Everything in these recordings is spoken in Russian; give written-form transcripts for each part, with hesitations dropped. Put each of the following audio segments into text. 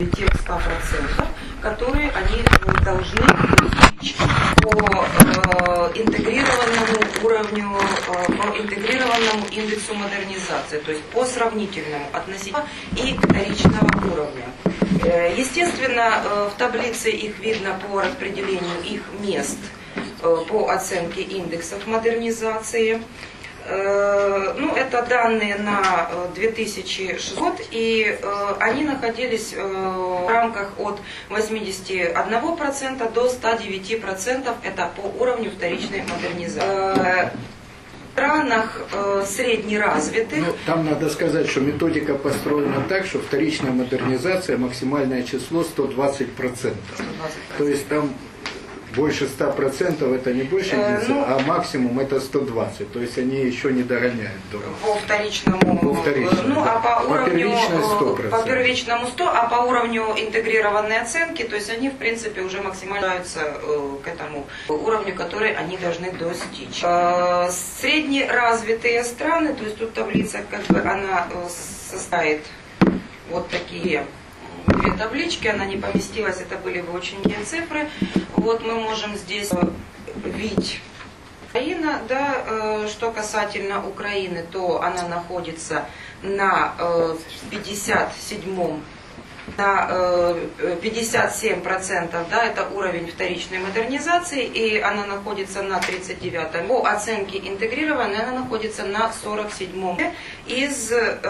тех 100%, которые они должны достичь по интегрированному уровню, по интегрированному индексу модернизации, то есть по сравнительному относительно и вторичного уровня. Естественно, в таблице их видно по распределению их мест по оценке индексов модернизации. Ну, это данные на 2006 год, и они находились в рамках от 81% до 109%, это по уровню вторичной модернизации. В странах среднеразвитых... Ну, там надо сказать, что методика построена так, что вторичная модернизация, максимальное число 120%. То есть там больше 100% это не больше единицы, а максимум это 120. То есть они еще не догоняют. По вторичному, ну, да. А по уровню, по первичному 100, а по уровню интегрированной оценки, то есть они в принципе уже максимально к этому уровню, который они должны достичь. Среднеразвитые страны, то есть тут таблица как бы она состоит вот такие две таблички, она не поместилась, это были бы очень большие цифры. Вот мы можем здесь видеть Украина, да, что касательно Украины, то она находится на 57%, на 57%, да, это уровень вторичной модернизации, и она находится на 39%. По оценке интегрированной она находится на 47% из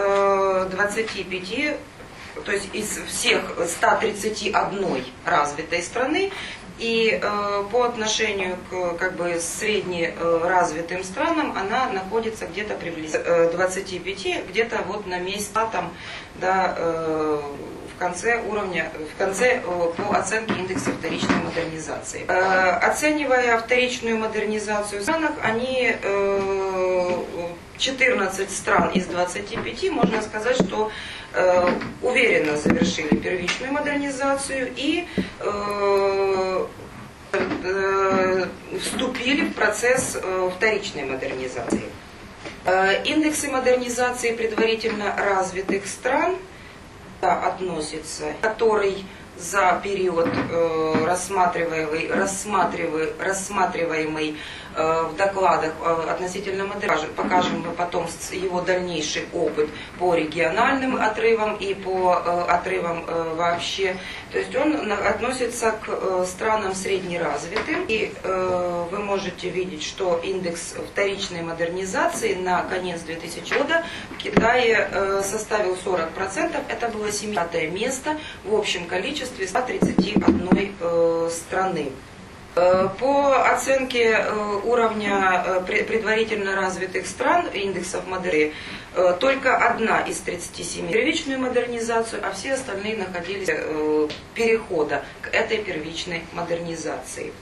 25%. То есть из всех 131 развитой страны, и по отношению к как бы среднеразвитым странам она находится где-то приблизительно 25, где-то вот на месте там, да, в конце уровня, в конце по оценке индекса вторичной модернизации. Оценивая вторичную модернизацию в странах, они 14 стран из 25, можно сказать, что уверенно завершили первичную модернизацию и вступили в процесс вторичной модернизации. Индексы модернизации предварительно развитых стран относится, который за период рассматриваемый в докладах относительно модернизации. Покажем мы потом его дальнейший опыт по региональным отрывам и по отрывам вообще. То есть он относится к странам среднеразвитым. И вы можете видеть, что индекс вторичной модернизации на конец 2000 года в Китае составил 40%. Это было 70-е место в общем количестве 131 страны. По оценке уровня предварительно развитых стран индексов модернизации только одна из 37 первичную модернизацию, а все остальные находились перехода к этой первичной модернизации.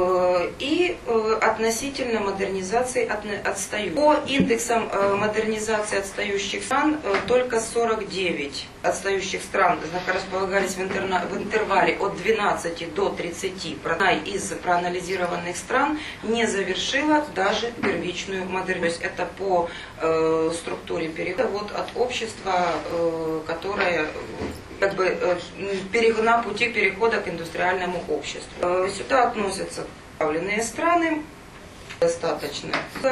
И относительно модернизации отстают. По индексам модернизации отстающих стран только 49 отстающих стран располагались в интервале от 12 до 30. Одна из проанализированных стран не завершила даже первичную модернизацию. Это по структуре перехода вот от общества, которое как бы на пути перехода к индустриальному обществу. Сюда относятся представленные страны. Достаточно.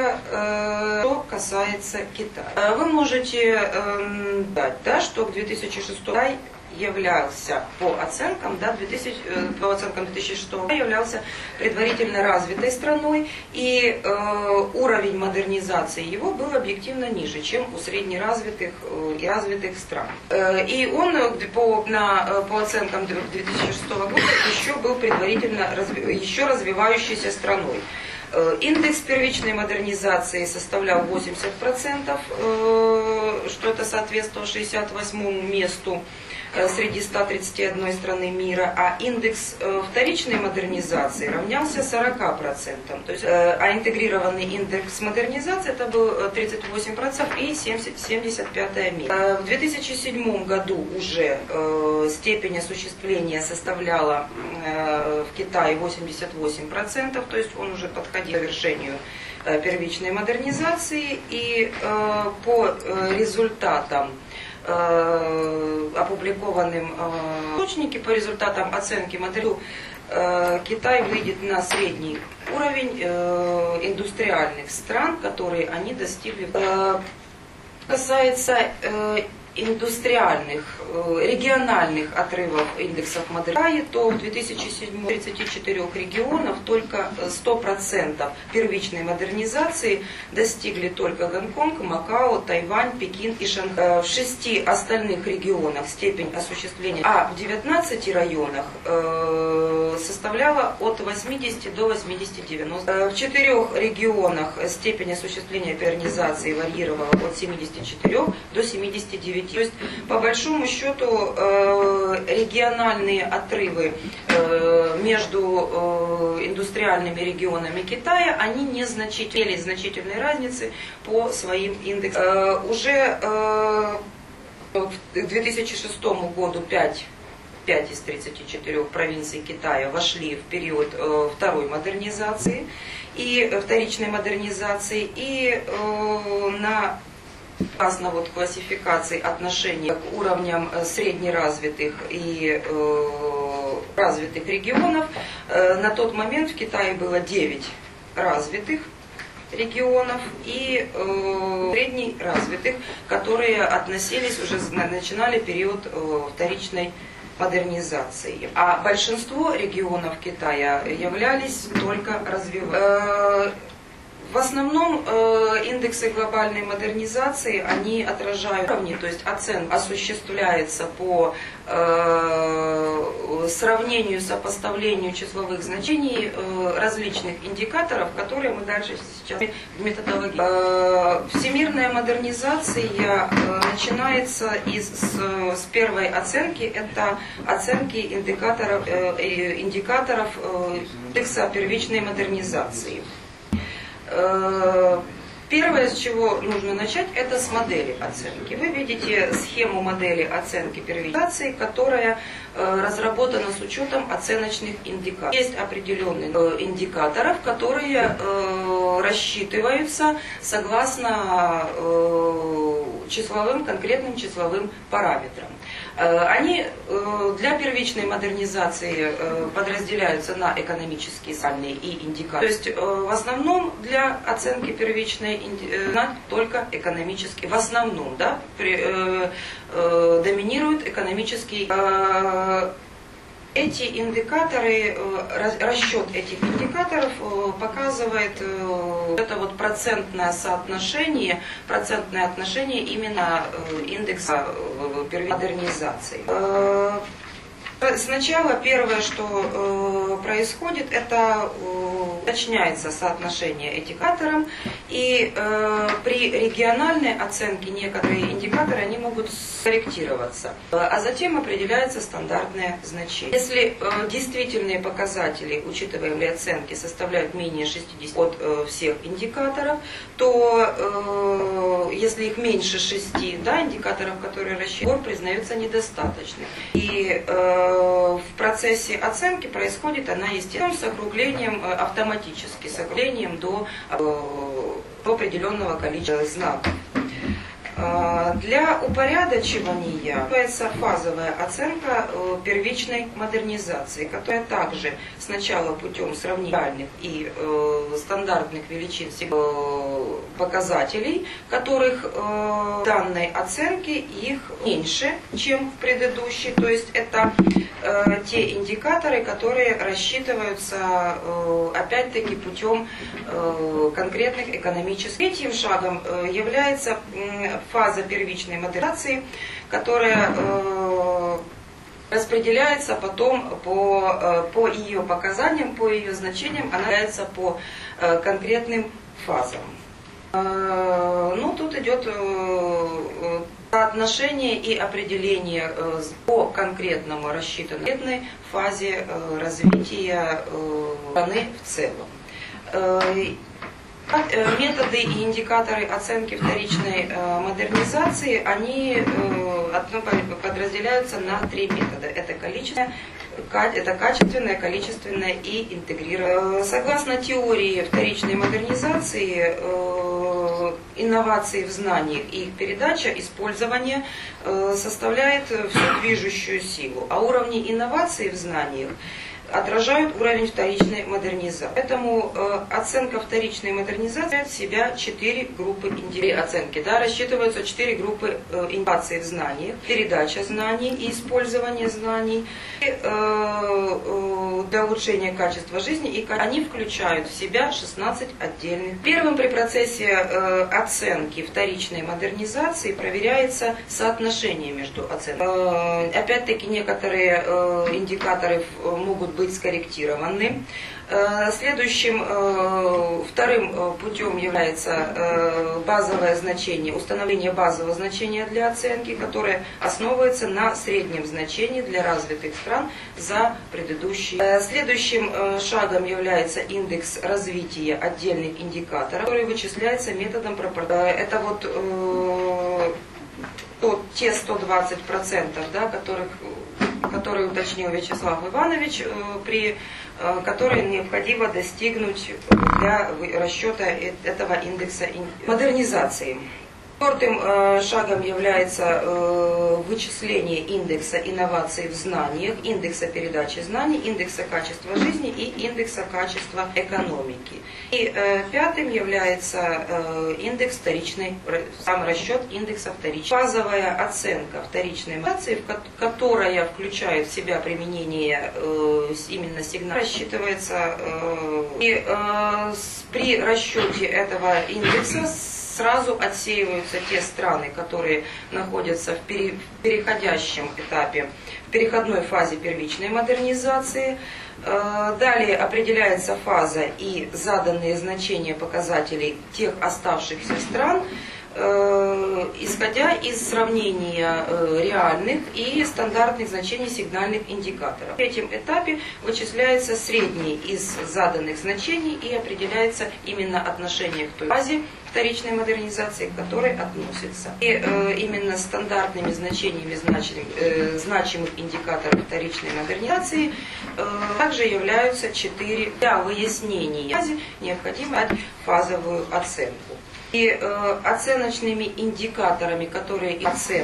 Что касается Китая. Вы можете дать, да, что к 2006 являлся по оценкам, да, по оценкам 2006 являлся предварительно развитой страной, и уровень модернизации его был объективно ниже, чем у среднеразвитых и развитых стран. И он по оценкам 2006 года еще был предварительно развивающейся страной. Индекс первичной модернизации составлял 80%, что это соответствовало 68-му месту среди 131 страны мира, а индекс вторичной модернизации равнялся 40%. То есть, а интегрированный индекс модернизации это был 38% и 75-е место. В 2007 году уже степень осуществления составляла в Китае 88%, то есть он уже подходил к завершению первичной модернизации, и по результатам опубликованным источнике по результатам оценки модели Китай выйдет на средний уровень индустриальных стран, которые они достигли. Касается индустриальных, региональных отрывов индексов модернизации, то в 2007 34 регионов только 100% первичной модернизации достигли только Гонконг, Макао, Тайвань, Пекин и Шанхай. В 6 остальных регионах степень осуществления, а в 19 районах составляла от 80 до 80-90. В 4 регионах степень осуществления модернизации варьировала от 74 до 79. То есть, по большому счету, региональные отрывы между индустриальными регионами Китая, они незначительны, имели значительные разницы по своим индексам. Уже к 2006 году 5 из 34 провинций Китая вошли в период второй модернизации и вторичной модернизации, и на вот классификации отношений к уровням среднеразвитых и развитых регионов. На тот момент в Китае было 9 развитых регионов и среднеразвитых, которые относились, уже начинали период вторичной модернизации. А большинство регионов Китая являлись только развивающими. В основном индексы глобальной модернизации, они отражают уровни, то есть оценка осуществляется по сравнению, сопоставлению числовых значений различных индикаторов, которые мы дальше сейчас в методологии. Всемирная модернизация начинается с первой оценки, это оценки индикаторов индекса первичной модернизации. Первое, с чего нужно начать, это с модели оценки. Вы видите схему модели оценки первичной, которая разработана с учетом оценочных индикаторов. Есть определенные индикаторов, которые рассчитываются согласно конкретным числовым параметрам. Они для первичной модернизации подразделяются на экономические, социальные и индикаторы. То есть в основном для оценки первичной только экономические, в основном, да, доминируют экономические. Эти индикаторы, расчет этих индикаторов показывает это вот процентное отношение именно индекса модернизации. Сначала первое, что происходит, это уточняется соотношение этих индикаторов, и при региональной оценке некоторые индикаторы они могут скорректироваться, а затем определяется стандартное значение. Если действительные показатели учитываемой оценки составляют менее 60 от всех индикаторов, то если их меньше 6, да, индикаторов, которые рассчитаны, признаются недостаточным. И в процессе оценки происходит она, естественно, с округлением автоматически, с округлением до определенного количества знаков. Для упорядочивания является фазовая оценка первичной модернизации, которая также сначала путем сравнительных и стандартных величин показателей, которых в данной оценке их меньше, чем в предыдущей, то есть это те индикаторы, которые рассчитываются опять-таки путем конкретных экономических. Третьим шагом является фаза первичной модернизации, которая распределяется потом по ее показаниям, по ее значениям, она является по конкретным фазам. Ну, тут идет соотношение и определение по конкретному рассчитанной фазе развития страны в целом. Методы и индикаторы оценки вторичной модернизации, они подразделяются на 3 метода. Это качественное, количественное и интегрированное. Согласно теории вторичной модернизации, инновации в знаниях и их передача, использование составляет всю движущую силу. А уровни инноваций в знаниях отражают уровень вторичной модернизации. Поэтому оценка вторичной модернизации в себя 4 группы оценки. Да, рассчитываются 4 группы инноваций в знаниях, передача знаний и использование знаний для улучшения качества жизни. И они включают в себя 16 отдельных. Первым при процессе оценки вторичной модернизации проверяется соотношение между оценками. Опять-таки некоторые индикаторы могут быть скорректированы. Следующим, вторым путем является базовое значение, установление базового значения для оценки, которое основывается на среднем значении для развитых стран за предыдущие. Следующим шагом является индекс развития отдельных индикаторов, который вычисляется методом пропорции. Это вот те 120%, да, которые уточнил Вячеслав Иванович, при которой необходимо достигнуть для расчета этого индекса модернизации. Четвертым шагом является вычисление индекса инноваций в знаниях, индекса передачи знаний, индекса качества жизни и индекса качества экономики. И пятым является индекс вторичной, сам расчет индекса вторичной. Базовая оценка вторичной модернизации, которая включает в себя применение именно сигнала, рассчитывается при расчете этого индекса сразу отсеиваются те страны, которые находятся в переходящем этапе, в переходной фазе первичной модернизации. Далее определяется фаза и заданные значения показателей тех оставшихся стран, исходя из сравнения реальных и стандартных значений сигнальных индикаторов. В третьем этапе вычисляется средний из заданных значений и определяется именно отношение к той фазе вторичной модернизации, к которой относится. И именно стандартными значениями значимых индикаторов вторичной модернизации также являются 4. Для выяснения фазы необходимо дать фазовую оценку. И оценочными индикаторами, которые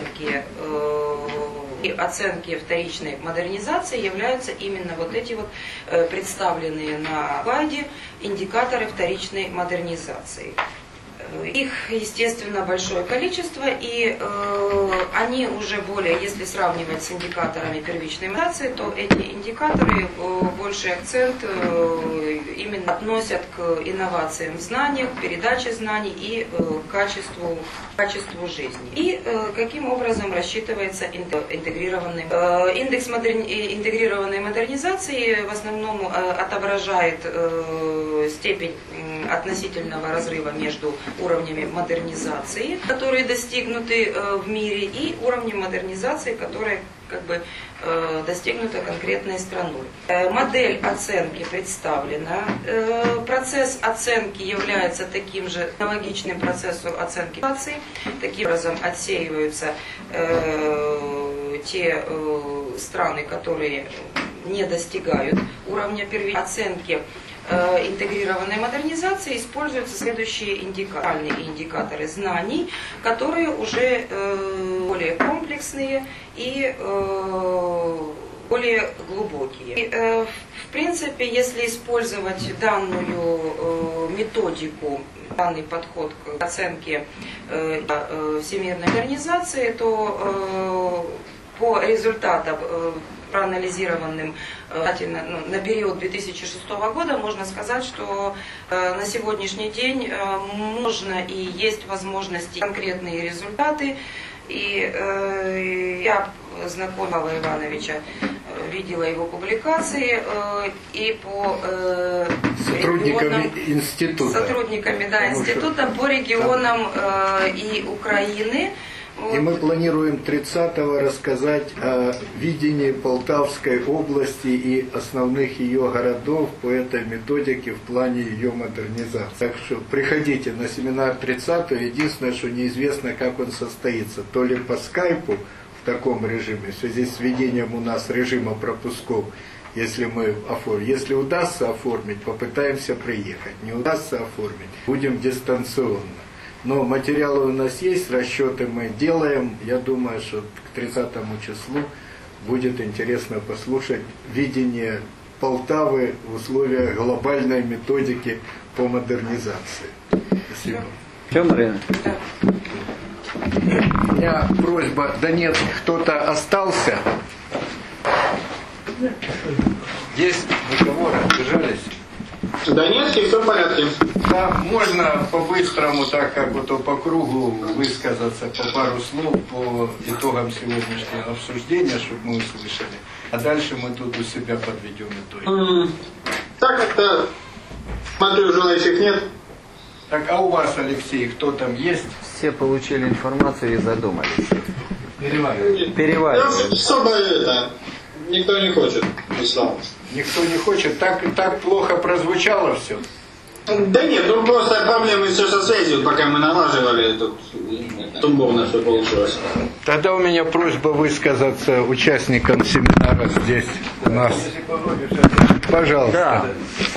оценки вторичной модернизации являются именно вот эти вот представленные на слайде индикаторы вторичной модернизации. Их, естественно, большое количество, и они уже более, если сравнивать с индикаторами первичной модернизации, то эти индикаторы больший акцент именно относят к инновациям в знаниях, передаче знаний и качеству жизни. И каким образом рассчитывается интегрированный индекс интегрированной модернизации в основном отображает степень относительного разрыва между уровнями модернизации, которые достигнуты в мире, и уровнем модернизации, которые достигнута конкретной страной. Модель оценки представлена. Процесс оценки является таким же аналогичным процессу оценки инноваций. Таким образом отсеиваются те страны, которые не достигают уровня первичной оценки. Интегрированной модернизации используются следующие индикаторы знаний, которые уже более комплексные и более глубокие. И, в принципе, если использовать данную методику, данный подход к оценке всемирной модернизации, то по результатам проанализированным на период 2006 года, можно сказать, что на сегодняшний день можно и есть возможности, конкретные результаты. И я знакомила Павла Ивановича, видела его публикации, и по сотрудниками института, института по регионам и Украины. И мы планируем 30-го рассказать о видении Полтавской области и основных ее городов по этой методике в плане ее модернизации. Так что приходите на семинар 30-го. Единственное, что неизвестно, как он состоится. То ли по скайпу в таком режиме, в связи с введением у нас режима пропусков, если мы оформим. Если удастся оформить, попытаемся приехать. Не удастся оформить, будем дистанционно. Но материалы у нас есть, расчеты мы делаем. Я думаю, что к 30 числу будет интересно послушать видение Полтавы в условиях глобальной методики по модернизации. Спасибо. Все, Марина? У меня просьба, да нет, кто-то остался? Есть договоры, разбежались? Да нет, все в порядке. Да, можно по-быстрому, так как бы то по кругу высказаться по пару слов по итогам сегодняшнего обсуждения, чтобы мы услышали. А дальше мы тут у себя подведем итоги. Так как-то, смотрю, желающих нет. Так, а у вас, Алексей, кто там есть? Все получили информацию и задумались. Переваривают. Особо это, никто не хочет, Ислам. Никто не хочет? Так плохо прозвучало все? Да нет, ну просто проблемы все со связью, пока мы налаживали, тут тумбовно все получилось. Тогда у меня просьба высказаться участникам семинара здесь у нас. Пожалуйста. Да.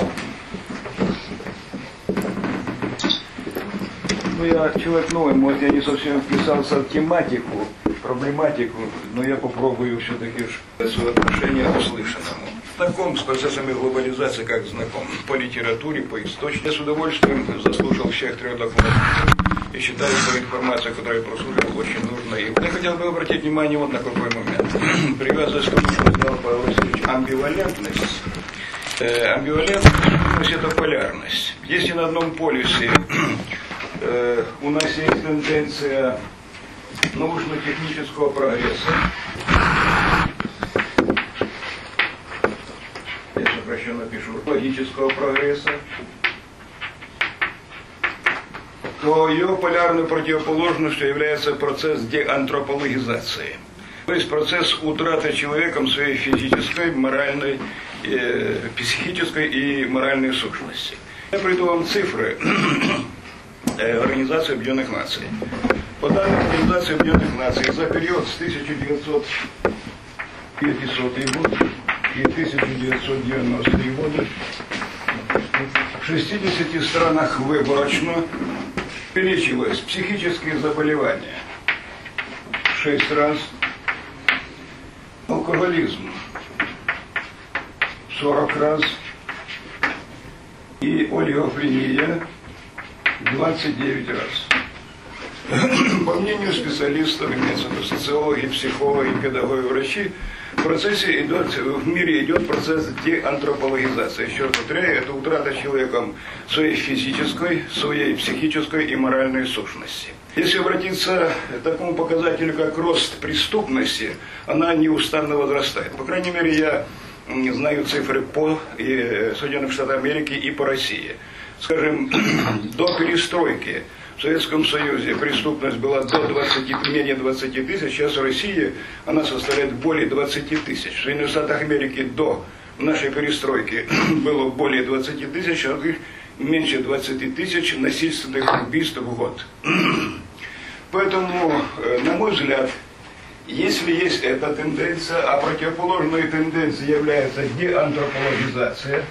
Ну, я человек новый, может, я не совсем вписался в тематику, проблематику, но я попробую все-таки свое отношение к услышанному. Знаком с процессами глобализации, как знаком по литературе, по источнику. Я с удовольствием заслушал всех 3 докладов и считаю, что информация, которую я прослушал, очень нужна. И я хотел бы обратить внимание вот на какой момент. Привязываясь к тому, что сказал Павел Васильевич, амбивалентность. Амбивалентность – это полярность. Если на одном полюсе у нас есть тенденция научно-технического прогресса, я сокращенно пишу, логического прогресса, то ее полярной противоположностью является процесс деантропологизации. То есть процесс утраты человеком своей физической, моральной, психической и моральной сущности. Я приведу вам цифры Организации Объединенных Наций. По данным Организации Объединенных Наций, за период с 1950 год и 1990 годы в 60 странах выборочно увеличилось психические заболевания в 6 раз, алкоголизм 40 раз и олигофрения 29 раз. По мнению специалистов, имеется в виду социологи, психологи, педагоги, врачи, в мире идет процесс деантропологизации. Еще раз повторяю, это утрата человеком своей физической, своей психической и моральной сущности. Если обратиться к такому показателю, как рост преступности, она неустанно возрастает. По крайней мере, я знаю цифры по Соединенных Штатах Америки и по России. Скажем, до перестройки в Советском Союзе преступность была менее 20 тысяч, сейчас в России она составляет более 20 тысяч. В Соединенных Штатах Америки до нашей перестройки было более 20 тысяч, а меньше 20 тысяч насильственных убийств в год. Поэтому, на мой взгляд, если есть эта тенденция, а противоположной тенденцией является деантропологизация,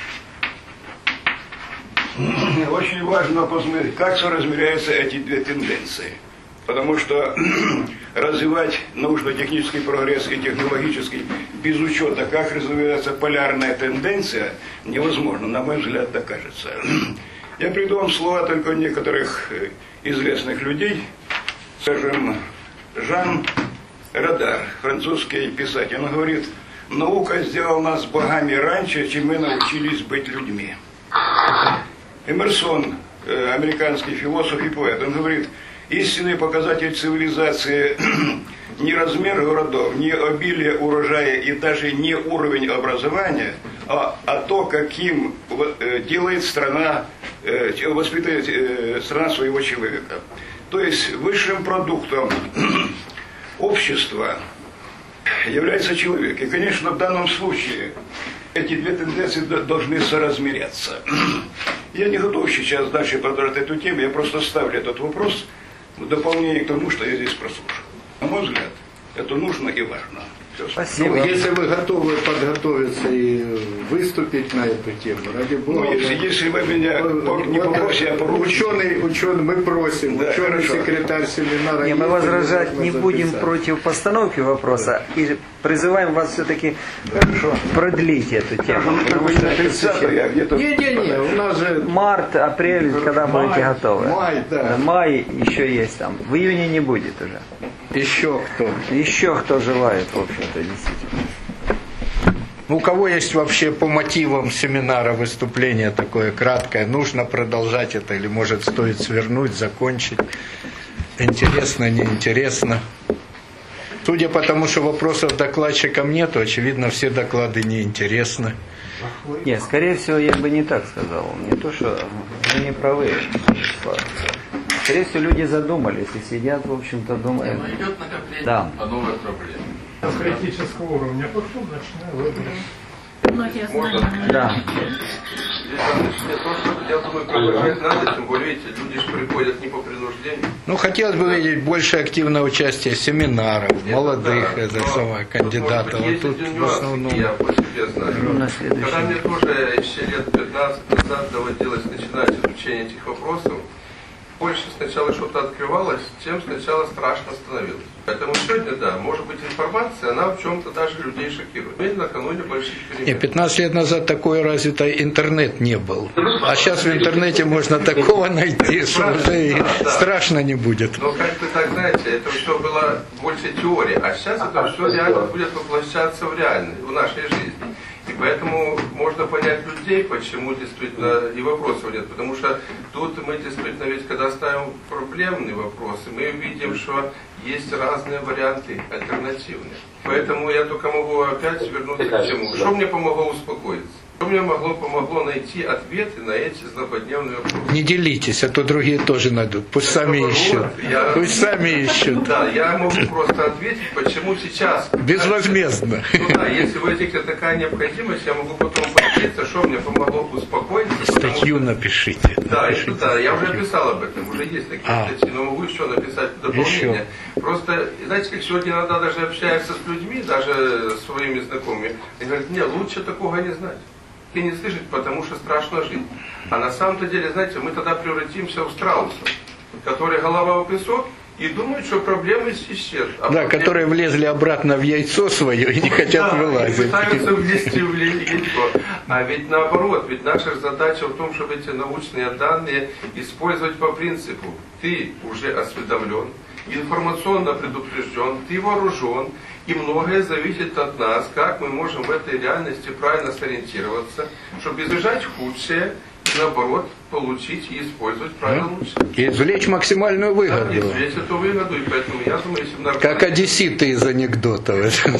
очень важно посмотреть, как соразмеряются эти две тенденции. Потому что развивать научно-технический прогресс и технологический без учета, как развивается полярная тенденция, невозможно, на мой взгляд, так кажется. Я приведу вам слова только некоторых известных людей. Скажем, Жан Радар, французский писатель, он говорит: наука сделала нас богами раньше, чем мы научились быть людьми. Эмерсон, американский философ и поэт, он говорит: истинный показатель цивилизации не размер городов, не обилие урожая и даже не уровень образования, а то, каким делает страна, воспитывает страна своего человека. То есть высшим продуктом общества является человек. И, конечно, в данном случае эти две тенденции должны соразмеряться. Я не готов сейчас дальше продолжать эту тему, я просто ставлю этот вопрос в дополнение к тому, что я здесь прослушал. На мой взгляд, это нужно и важно. Спасибо. Ну, если вы готовы подготовиться и выступить на эту тему, ради Бога. Ну, если вы меня не попросите, я поручу. Ученый, мы просим, Да, ученый хорошо. секретарь семинара. Не, мы есть, возражать можно не будем записать. против постановки вопроса и призываем вас все-таки продлить эту тему. Потому что это 30 я где-то... Не, у нас же март, апрель, когда будете готовы. май, да. Май еще есть там. В июне не будет уже. Еще кто. Еще кто желает, в общем-то, действительно. У кого есть вообще по мотивам семинара выступление такое краткое, нужно продолжать это или может стоит свернуть, закончить? Интересно, неинтересно? Судя по тому, что вопросов докладчикам нету, очевидно, все доклады неинтересны. Нет, скорее всего, я бы не так сказал. Не то, что вы не правы. Скорее всего, люди задумались и сидят, в общем-то, думают. Идет накопление Да. по новой проблеме. Критического уровня, потом начинаю выбрать. Многие знания. Да. То, что я думаю, продолжать надо, тем более, видите, люди же приходят не по принуждению. Ну, хотелось бы видеть больше активного участия семинаров, молодых кандидатов. А тут в основном... Я по себе знаю. На следующий. Когда мне тоже еще лет 15 назад доводилось начинать изучение этих вопросов, больше сначала что-то открывалось, чем сначала страшно становилось. Поэтому сегодня, да, может быть информация, она в чем-то даже людей шокирует. Мы накануне больших перемен. Не, 15 лет назад такой развитый интернет не был. А сейчас в интернете можно такого найти, что уже и страшно не будет. Но как-то так, знаете, это все было больше теория, а сейчас это все реально будет воплощаться в реальность, в нашей жизни. И поэтому можно понять людей, почему действительно и вопросов нет. Потому что тут мы действительно, ведь когда ставим проблемные вопросы, мы видим, что есть разные варианты альтернативные. Поэтому я только могу опять вернуться к чему. Что мне помогло успокоиться? Что мне помогло найти ответы на эти злободневные вопросы? Не делитесь, а то другие тоже найдут. Пусть сами ищут. Пусть сами ищут. Да, я могу просто ответить, почему сейчас... Безвозмездно. Ну да, если возникнет такая необходимость, я могу потом поделиться, что мне помогло успокоиться. Статью напишите. Да, я уже писал об этом, уже есть такие статьи, но могу еще написать дополнение. Просто, знаете, как сегодня иногда даже общаешься с людьми, даже с своими знакомыми, они говорят, нет, лучше такого не знать. И не слышать, потому что страшно жить. А на самом-то деле, знаете, мы тогда превратимся в страусов, которые голова в песок и думают, что проблемы исчезнут. Да, которые влезли обратно в яйцо свое и не хотят вылазить. И пытаются влезть в яйцо. А ведь наоборот, ведь наша задача в том, чтобы эти научные данные использовать по принципу. Ты уже осведомлен, информационно предупрежден, ты вооружен, и многое зависит от нас, как мы можем в этой реальности правильно сориентироваться, чтобы избежать худшее, и наоборот, получить и использовать правильно лучшее. И извлечь максимальную выгоду. Да, извлечь эту выгоду, и поэтому я думаю, семинар... Как одесситы из анекдотов.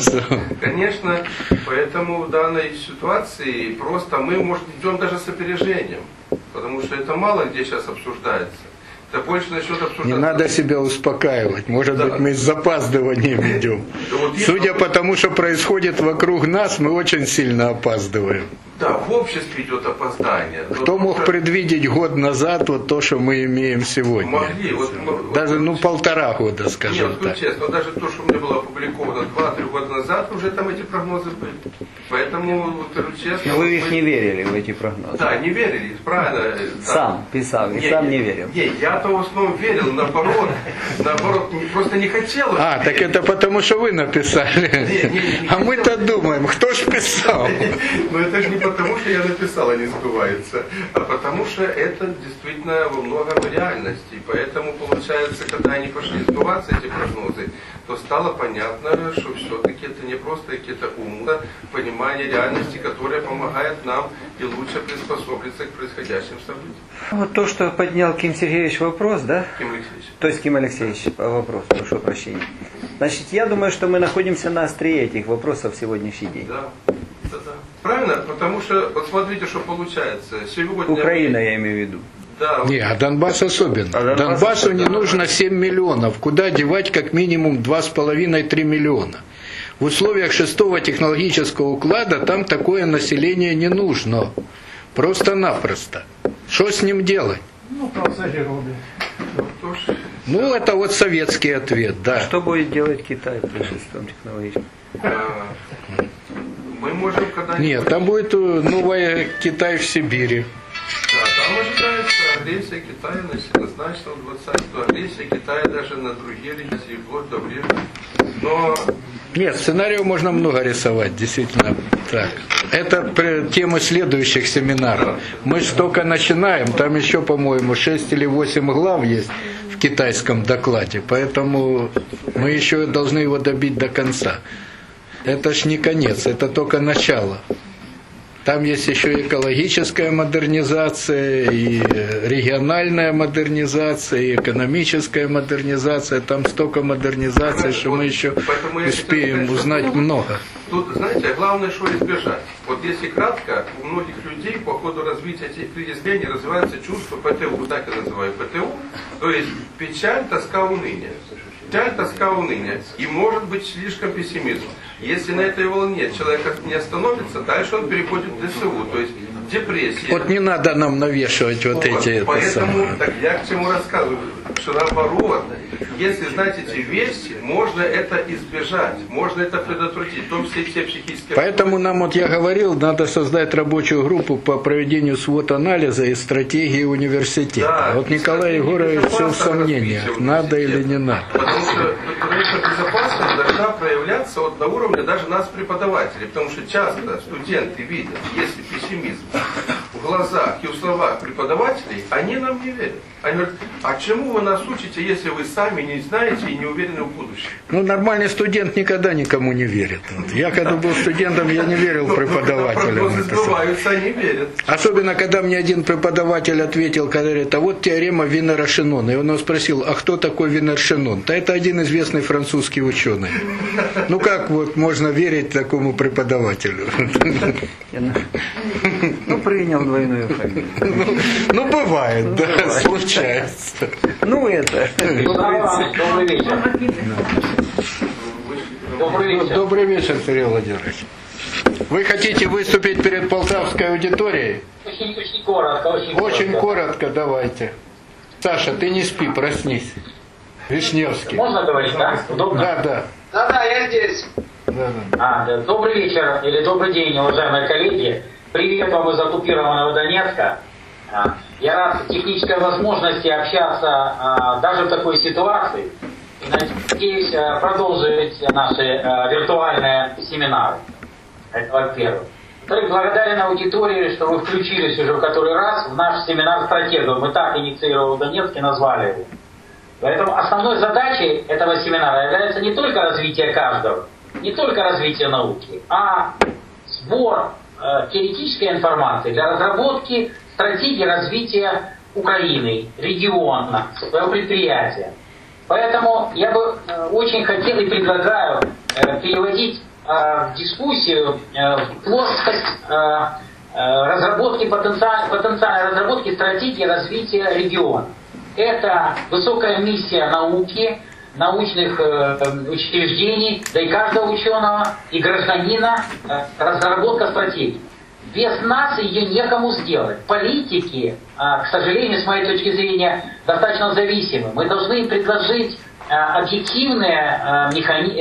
Конечно, поэтому в данной ситуации просто мы, может, идем даже с опережением, потому что это мало где сейчас обсуждается. Это больше начнет обсуждаться. Не надо себя успокаивать. Может быть, мы с запаздыванием идем. Судя по тому, что происходит вокруг нас, мы очень сильно опаздываем. Да, в обществе идет опоздание. Кто мог предвидеть год назад вот то, что мы имеем сегодня? Могли. Даже, 1,5 года, скажем нет, так. Честно, даже то, что у меня было опубликовано 2-3 года назад, уже там эти прогнозы были. Поэтому, честно... Но вы в них не верили, в эти прогнозы? Да, не верили, правильно. Сам писал и сам не верил. Нет, я-то в основном верил, наоборот, просто не хотел. Так это потому, что вы написали. А мы-то думаем, кто ж писал? Но это же не потому, что я написал, а не сбывается, а потому что это действительно во многом реальность. И поэтому, получается, когда они пошли сбываться, эти прогнозы, то стало понятно, что все-таки это не просто какие-то умы, понимание реальности, которое помогает нам и лучше приспособиться к происходящим событиям. Вот то, что поднял Ким Сергеевич вопрос, да? Ким Алексеевич. То есть Ким Алексеевич вопрос, прошу прощения. Значит, я думаю, что мы находимся на острие этих вопросов в сегодняшний день. Да. Правильно? Потому что, вот смотрите, что получается. Сегодня... Украина, я имею в виду. Да. Не, а Донбасс особенно. Донбассу не нужно 7 миллионов. Куда девать как минимум 2,5-3 миллиона? В условиях 6-го технологического уклада там такое население не нужно. Просто-напросто. Что с ним делать? Концентрируем. Это вот советский ответ, да. Что будет делать Китай при 6-м технологическом? Мы можем когда-нибудь... Нет, там будет новая Китай в Сибири. Да, там ожидается агрессия Китая на сильнозначного 20-го, агрессия Китая даже на другие регионы, вплоть до Брежнева. Но... Нет, сценариев можно много рисовать, действительно так. Это тема следующих семинаров. Мы же только начинаем, там еще, по-моему, 6 или 8 глав есть в китайском докладе, поэтому мы еще должны его добить до конца. Это ж не конец, это только начало. Там есть еще экологическая модернизация, и региональная модернизация, и экономическая модернизация. Там столько модернизации, что мы еще успеем узнать много. Тут, знаете, главное, что избежать. Вот если кратко, у многих людей по ходу развития этих кризисов развивается чувство ПТУ, так и называю ПТУ, то есть печаль, тоска, уныние. Печаль, тоска, уныние. И может быть слишком пессимизм. Если на этой волне человек не остановится, дальше он переходит в ДСУ, то есть в депрессию. Вот не надо нам навешивать вот эти... Поэтому так я к чему рассказываю, что наоборот, если знать эти вещи, можно это избежать, можно это предотвратить, в том числе все психические... Поэтому нам, вот я говорил, надо создать рабочую группу по проведению свод-анализа и стратегии университета. Да, вот Николай Егорович все в сомнениях, надо или не надо. Потому что безопасность должна проявляться вот на уровне даже нас, преподавателей, потому что часто студенты видят, если пессимизм в глазах и в словах преподавателей, они нам не верят. Они говорят, а чему вы нас учите, если вы сами не знаете и не уверены в будущем? Ну, нормальный студент никогда никому не верит. Вот. Я когда был студентом, я не верил преподавателям. Прогнозы сбываются, они верят. Особенно, когда мне один преподаватель ответил, когда говорит, а вот теорема Винера-Шинона. И он его спросил, а кто такой Винер-Шинон? Да это один известный французский ученый. Ну, как вот можно верить такому преподавателю? Ну, принял двойную фамилию. Ну, бывает, да, случается. Ну, это... Добрый вечер. Добрый вечер. Добрый вечер, Сергей Владимирович. Вы хотите выступить перед полтавской аудиторией? Очень коротко. Очень коротко, давайте. Саша, ты не спи, проснись. Вишневский. Можно говорить, да? Удобно? Да. Да, я здесь. Да. Добрый вечер или добрый день, уважаемые коллеги. Привет вам из оккупированного Донецка. Я рад технической возможности общаться даже в такой ситуации. И надеюсь продолжить наши виртуальные семинары. Это во-первых. Во-вторых, благодарен аудитории, что вы включились уже в который раз в наш семинар «Стратегию». Мы так инициировали в Донецке, назвали его. Поэтому основной задачей этого семинара является не только развитие каждого, не только развитие науки, а сбор теоретической информации для разработки стратегии развития Украины, региона, своего предприятия. Поэтому я бы очень хотел и предлагаю переводить дискуссию в плоскость разработки потенциальной разработки стратегии развития региона. Это высокая миссия науки, научных учреждений, да и каждого ученого и гражданина разработка стратегии. Без нас ее некому сделать. Политики, к сожалению, с моей точки зрения, достаточно зависимы. Мы должны им предложить объективные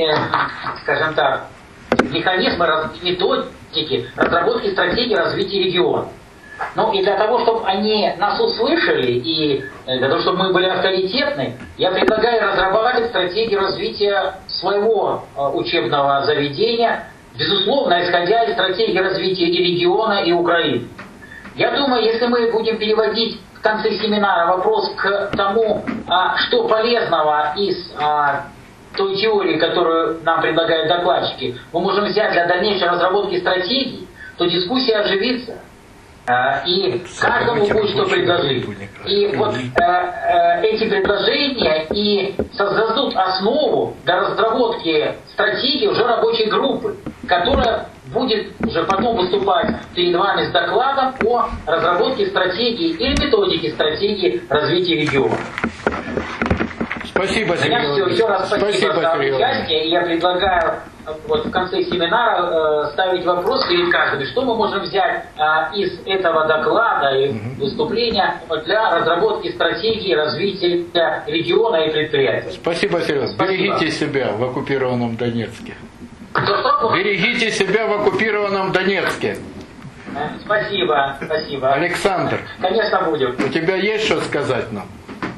механизмы, методики разработки стратегии развития региона. Ну и для того, чтобы они нас услышали и для того, чтобы мы были авторитетны, я предлагаю разрабатывать стратегию развития своего учебного заведения, безусловно, исходя из стратегии развития и региона, и Украины. Я думаю, если мы будем переводить в конце семинара вопрос к тому, что полезного из той теории, которую нам предлагают докладчики, мы можем взять для дальнейшей разработки стратегии, то дискуссия оживится. И каждому будет что предложить. И вот эти предложения и создадут основу для разработки стратегии уже рабочей группы, которая будет уже потом выступать перед вами с докладом о разработке стратегии или методики стратегии развития региона. Спасибо, Сергей. Еще раз спасибо за участие. И я предлагаю вот в конце семинара ставить вопрос перед каждым, что мы можем взять из этого доклада и выступления для разработки стратегии развития региона и предприятий. Спасибо, Серега. Берегите себя в оккупированном Донецке. Берегите себя в оккупированном Донецке. Спасибо, спасибо. Александр, конечно, будем. У тебя есть что сказать нам?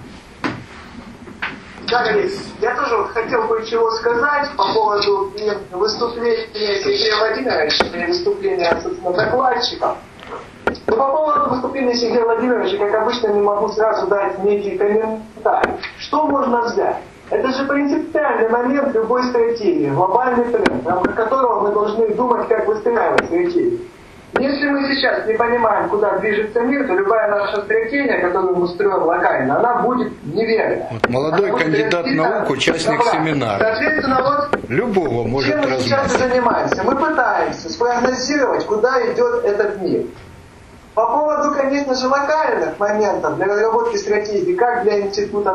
Да, Борис, я тоже хотел кое-чего сказать по поводу выступления Сергея Владимировича и выступления, собственно, докладчика. Но по поводу выступления Сергея Владимировича, как обычно, не могу сразу дать некий комментарий. Что можно взять? Это же принципиальный момент любой стратегии, глобальный тренд, в рамках которого мы должны думать, как выстраивать стратегию. Если мы сейчас не понимаем, куда движется мир, то любая наша стратегия, которую мы строим локально, она будет неверной. Вот молодой кандидат наук, участник семинара. Соответственно, вот любого может чем мы сейчас и занимаемся? Мы пытаемся спрогнозировать, куда идет этот мир. По поводу, конечно же, локальных моментов для разработки стратегии, как для института,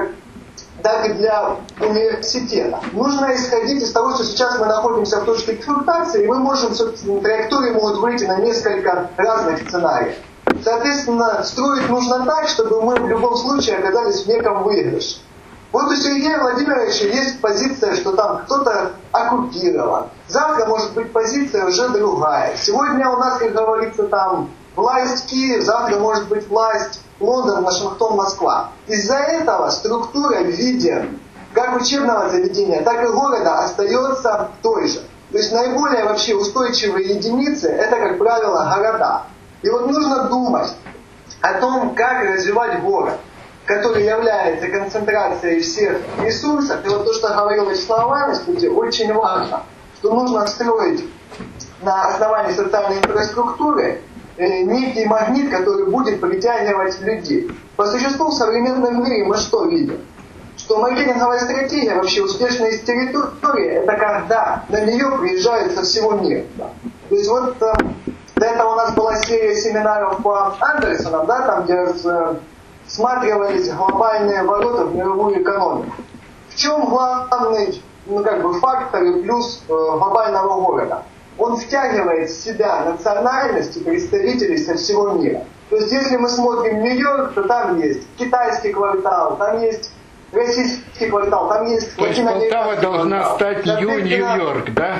так и для университета. Нужно исходить из того, что сейчас мы находимся в точке эксплуатации, и мы можем, собственно, траектории могут выйти на несколько разных сценариев. Соответственно, строить нужно так, чтобы мы в любом случае оказались в неком выигрыше. Вот у Сергея Владимировича есть позиция, что там кто-то оккупирован. Завтра может быть позиция уже другая. Сегодня у нас, как говорится, там власть Киев, завтра может быть власть Лондон, Вашингтон, Москва. Из-за этого структура в виде как учебного заведения, так и города остается той же. То есть наиболее вообще устойчивые единицы это, как правило, города. И вот нужно думать о том, как развивать город, который является концентрацией всех ресурсов. И вот то, что говорил Вячеслав Иванович, кстати, очень важно, что нужно строить на основании социальной инфраструктуры некий магнит, который будет притягивать людей. По существу в современном мире мы что видим? Что маркетинговая стратегия, вообще успешность территории, это когда на нее приезжают со всего мира. То есть вот до этого у нас была серия семинаров по Андерсонам, да, там где рассматривались глобальные ворота в мировую экономику. В чем главный фактор и плюс глобального города? Он втягивает в себя национальности представителей со всего мира. То есть, если мы смотрим Нью-Йорк, то там есть китайский квартал, там есть российский квартал, там есть... То есть Полтава должна стать Нью-Йорк, да?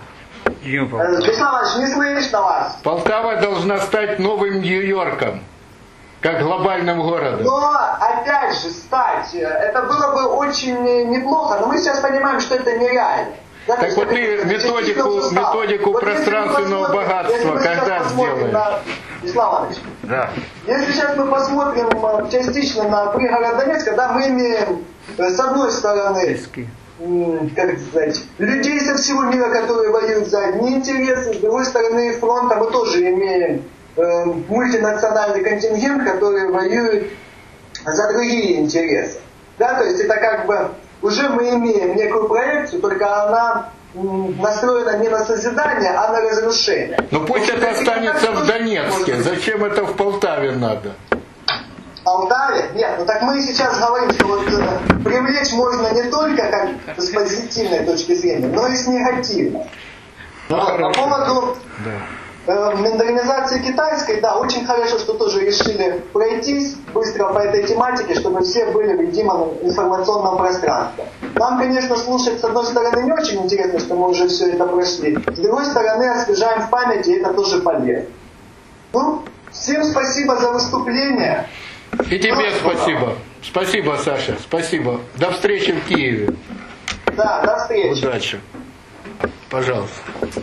Вячеслав Иванович, не слышно вас. Полтава должна стать новым Нью-Йорком, как глобальным городом. Но, опять же, стать, это было бы очень неплохо, но мы сейчас понимаем, что это нереально. Да, так вот ты методику вот пространственного богатства когда сделаешь? Вячеслав Иванович, да. Если сейчас мы посмотрим частично на пригород Донецка, да, мы имеем с одной стороны как сказать, людей со всего мира, которые воюют за одни интересы, с другой стороны фронта мы тоже имеем мультинациональный контингент, который воюет за другие интересы. Да, то есть это как бы уже мы имеем некую проекцию, только она настроена не на созидание, а на разрушение. Ну пусть это останется в Донецке. Зачем это в Полтаве надо? В Полтаве? Нет, ну так мы сейчас говорим, что вот привлечь можно не только как с позитивной точки зрения, но и с негативной. По поводу модернизации китайской, да, очень хорошо, что тоже решили пройтись быстро по этой тематике, чтобы все были в едином информационном пространстве. Нам, конечно, слушать с одной стороны не очень интересно, что мы уже все это прошли. С другой стороны, освежаем в памяти, и это тоже полезно. Ну, всем спасибо за выступление. И тебе спасибо. Спасибо, Саша, спасибо. До встречи в Киеве. Да, до встречи. Удачи. Пожалуйста.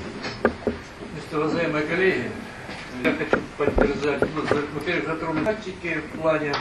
Уважаемые коллеги, я хочу поддержать, во-первых, затронуть тактики в плане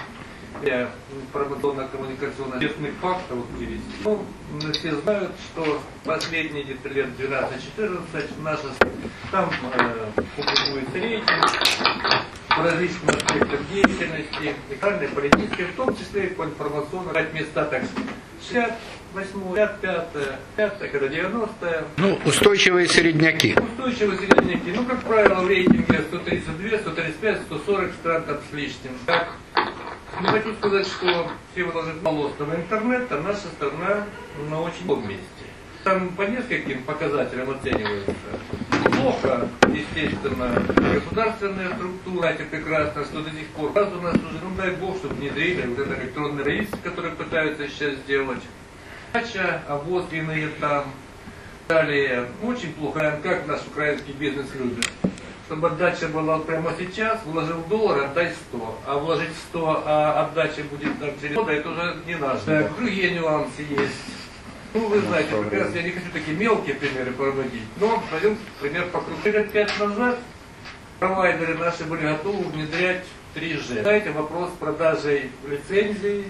информационно-коммуникационных фактов. Ну, все знают, что последние где-то лет 12-14 там публикуется рейтинг по различным аспектам деятельности, локальной, политической, в том числе и по информационному, места так 68-е, 55-е, когда 90-е. Ну, устойчивые середняки. Устойчивые середняки. Ну, как правило, в рейтинге 132, 135, 140 стран там с лишним. Так, ну, хочу сказать, что все вы должны полосного интернета, наша страна на очень плохом месте. Там по нескольким показателям оценивается. Плохо, естественно, государственная структура, это прекрасно, что до сих пор. Раз у нас уже, ну дай бог, чтобы внедрили вот этот электронный реестр, который пытаются сейчас сделать. Дача, обоз, иные там. Далее, очень плохо, как наш украинский бизнес любит. Чтобы отдача была прямо сейчас, вложил $1, отдай 100. А вложить 100, а отдача будет там через года, это уже не наше. Так, другие нюансы есть. Ну, вы знаете, прекрасно, я не хочу такие мелкие примеры проводить, но пойдем пример покрупнее. Лет 5 назад провайдеры наши были готовы внедрять 3G. Знаете, вопрос с продажей лицензий.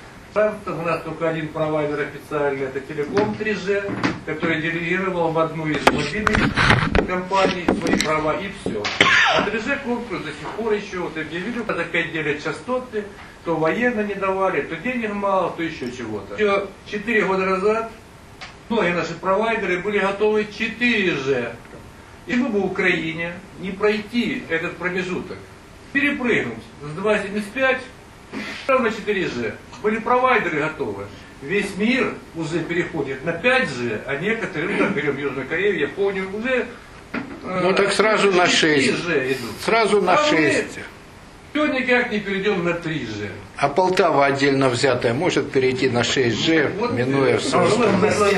У нас только один провайдер официальный, это Телеком 3G, который делегировал в одну из мобильных компаний свои права и все. А 3G конкурс до сих пор еще, вот я видел, когда 5 делят частоты, то военно не давали, то денег мало, то еще чего-то. Еще 4 года назад многие наши провайдеры были готовы 4G. И мы бы в Украине не пройти этот промежуток, перепрыгнуть с 2.75 на 4G. Были провайдеры готовы. Весь мир уже переходит на 5G, а некоторые, ну, берем Южную Корею, Японию, уже ну так сразу на 6. идут. Сразу на 6. Все никак не перейдем на 3G. А Полтава отдельно взятая может перейти на 6G, вот, минуя все. Было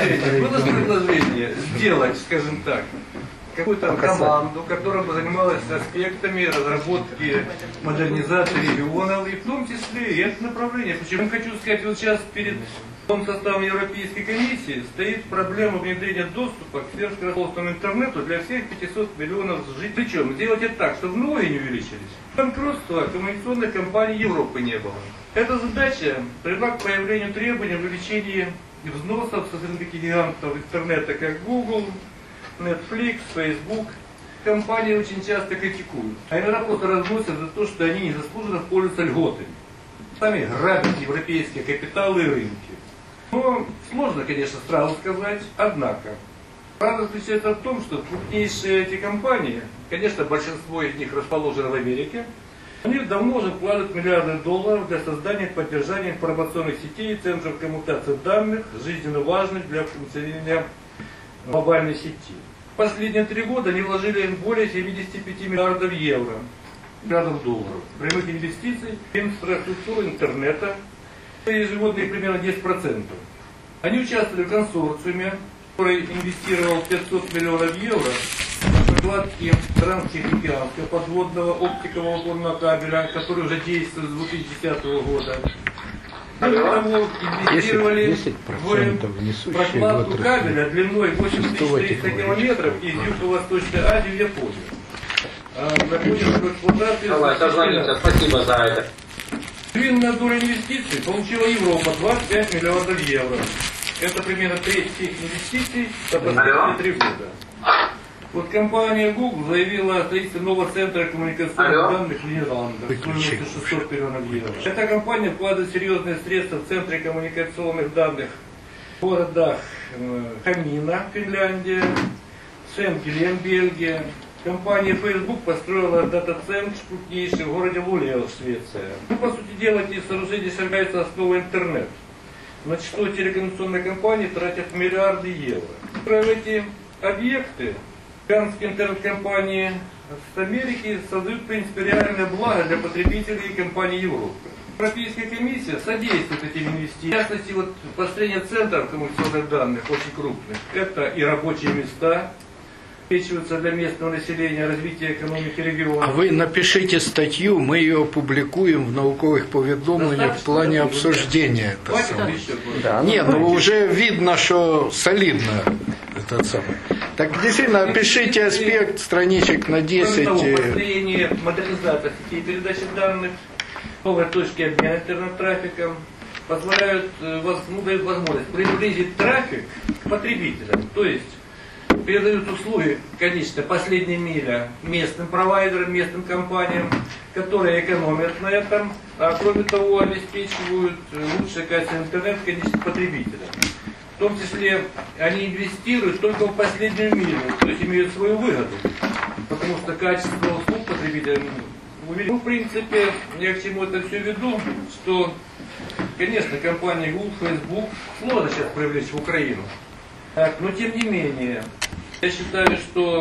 предложение сделать, скажем так, какую-то команду, которая бы занималась аспектами разработки модернизации регионов, и в том числе и это направление. Почему хочу сказать, вот сейчас перед новым составом Европейской комиссии стоит проблема внедрения доступа к сверхскоростному интернету для всех 500 миллионов жителей. Причем сделать это так, чтобы налоги не увеличились. Банкротства коммуникационных компаний Европы не было. Эта задача привела к появлению требований в увеличении взносов со стороны таких гигантов интернета, как Google, Netflix, Facebook. Компании очень часто критикуют, а иногда просто разносят за то, что они незаслуженно пользуются льготами. Сами грабят европейские капиталы и рынки. Но сложно, конечно, сразу сказать, однако. Правда заключается в том, что крупнейшие эти компании, конечно, большинство из них расположено в Америке, они давно уже вкладывают миллиарды долларов для создания и поддержания информационных сетей и центров коммутации данных, жизненно важных для функционирования глобальной сети. Последние 3 года они вложили более 75 миллиардов евро, миллиардов долларов, прямых инвестиций в инфраструктуру интернета, ежегодные примерно 10%. Они участвовали в консорциуме, который инвестировал 500 миллионов евро в прокладки транстихоокеанского подводного оптикового опорного кабеля, который уже действует с 2010 года. Кроме того, инвестировали в прокладку кабеля длиной 8300 километров из Юго-Восточной Азии в Японию. Находится в эксплуатации. Спасибо за это. Львиная доля инвестиций получила Европа 25 миллиардов евро. Это примерно треть всех инвестиций за последние 3 года. Вот компания Google заявила о строительстве нового центра коммуникационных данных в Нидерландах стоимостью 600 миллионов евро. Эта компания вкладывает серьезные средства в центре коммуникационных данных в городах Хамина, Финляндия, Шенгелен, Бельгия. Компания Facebook построила дата-центр крупнейший в городе Лулео, Швеция. Ну, по сути дела, эти сооружения являются основой интернета. На что телекоммуникационные компании тратят миллиарды евро. В эти объекты американские интернет-компании с Америки создают, в принципе, реальное благо для потребителей и компаний Европы. Европейская комиссия содействует этим инвестициям. В частности, вот построение центров коммуникационных данных очень крупных. Это и рабочие места, обеспечиваются для местного населения, развития экономики региона. А вы напишите статью, мы ее опубликуем в науковых поведомлениях в плане обсуждения. Да, нет, ну уже видно, что солидно. Этот самый. Так действительно, опишите аспект страничек на 10. Построение, модернизация сетей передачи данных, новые точки обмена интернет-трафиком позволяют, дают возможность приблизить трафик к потребителям. То есть передают услуги, конечно, последняя миля местным провайдерам, местным компаниям, которые экономят на этом, а кроме того обеспечивают лучшее качество интернета, конечно, потребителям. В том числе они инвестируют только в последнюю милю, то есть имеют свою выгоду, потому что качество услуг потребителям увеличивается. Ну, в принципе, я к чему это все веду, что, конечно, компания Google, Facebook сложно сейчас привлечь в Украину. Но тем не менее, я считаю, что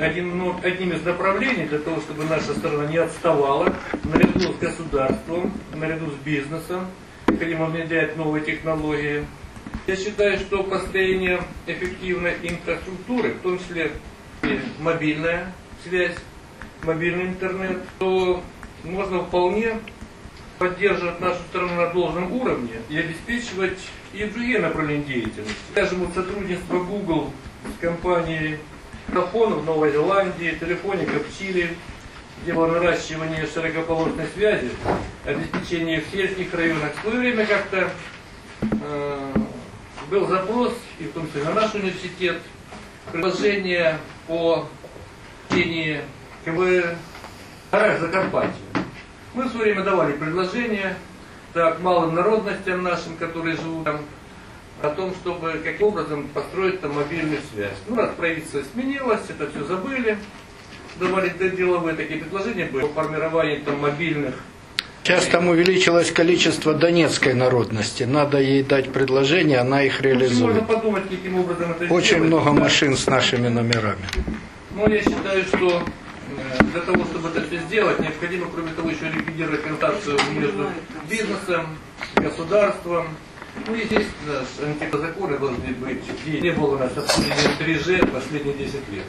одним из направлений для того, чтобы наша страна не отставала, наряду с государством, наряду с бизнесом, необходимо внедрять новые технологии. Я считаю, что построение эффективной инфраструктуры, в том числе и мобильная связь, мобильный интернет, то можно вполне поддерживать нашу страну на должном уровне и обеспечивать и другие направления деятельности. Скажем, вот сотрудничество Google с компанией Vodafone в Новой Зеландии, Телефоника в Чили, где было наращивание широкополосной связи, обеспечение в сельских районах. В свое время как-то был запрос, и в том числе на наш университет, предложение по чтению КВ Закарпатья. Мы в свое время давали предложение так, малым народностям нашим, которые живут там, о том, чтобы каким образом построить там мобильную связь. Ну, раз правительство сменилось, это все забыли, давали деловые такие предложения были по формированию там мобильных. Сейчас там увеличилось количество донецкой народности. Надо ей дать предложение, она их реализует. Можно подумать, каким образом это Очень сделать. много машин с нашими номерами. Но я считаю, что для того, чтобы это все сделать, необходимо, кроме того, еще ликвидировать контакцию между бизнесом, государством. Ну, естественно, антизаконы должны быть. И не было у нас обсуждения 3G последние 10 лет.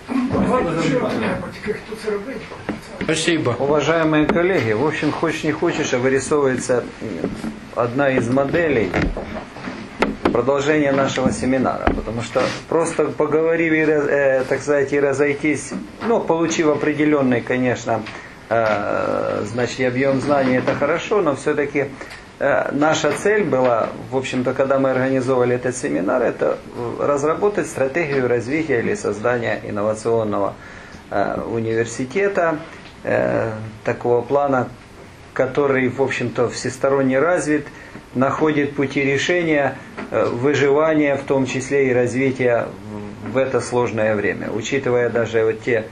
Спасибо. Уважаемые коллеги, в общем, хочешь не хочешь, а вырисовывается одна из моделей продолжения нашего семинара. Потому что просто поговорив и, так сказать, и разойтись, ну, получив определенный, конечно, значит, объем знаний, это хорошо, но все-таки наша цель была, в общем-то, когда мы организовали этот семинар, это разработать стратегию развития или создания инновационного университета, такого плана, который, в общем-то, всесторонне развит, находит пути решения, выживания, в том числе и развития в это сложное время, учитывая даже вот те,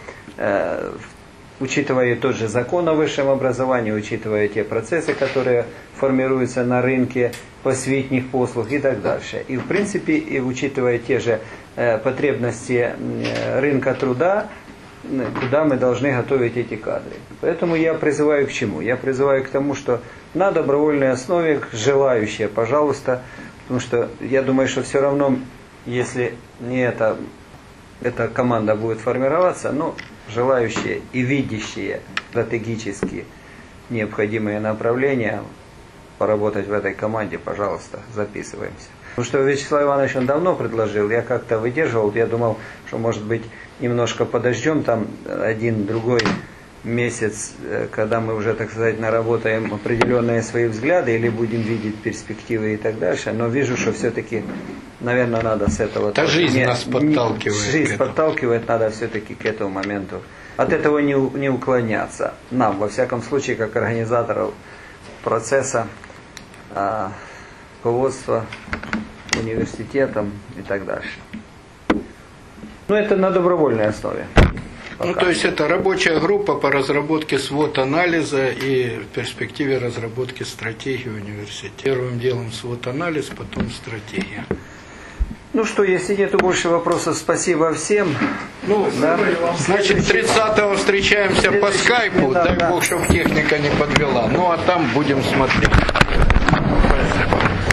учитывая тот же закон о высшем образовании, учитывая те процессы, которые формируются на рынке освітніх послуг и так дальше. И в принципе, и учитывая те же потребности рынка труда, куда мы должны готовить эти кадры. Поэтому я призываю к чему? Я призываю к тому, что на добровольной основе, желающие, пожалуйста, потому что я думаю, что все равно, если не эта команда будет формироваться, но желающие и видящие стратегически необходимые направления поработать в этой команде, пожалуйста, записываемся. Потому что Вячеслав Иванович он давно предложил, я как-то выдерживал, я думал, что может быть немножко подождем там один-другой месяц, когда мы уже, так сказать, наработаем определенные свои взгляды или будем видеть перспективы и так дальше, но вижу, что все-таки, наверное, надо с этого... Жизнь нас подталкивает. Жизнь подталкивает, надо все-таки к этому моменту. От этого не уклоняться. Нам, во всяком случае, как организаторов процесса, руководства университетом и так дальше. Но это на добровольной основе. Ну, то есть это рабочая группа по разработке свод-анализа и в перспективе разработки стратегии университета. Первым делом свод-анализ, потом стратегия. Ну что, если нету больше вопросов, спасибо всем. Ну, да. Значит, 30-го встречаемся по скайпу, дай Бог, чтобы техника не подвела. Ну, а там будем смотреть.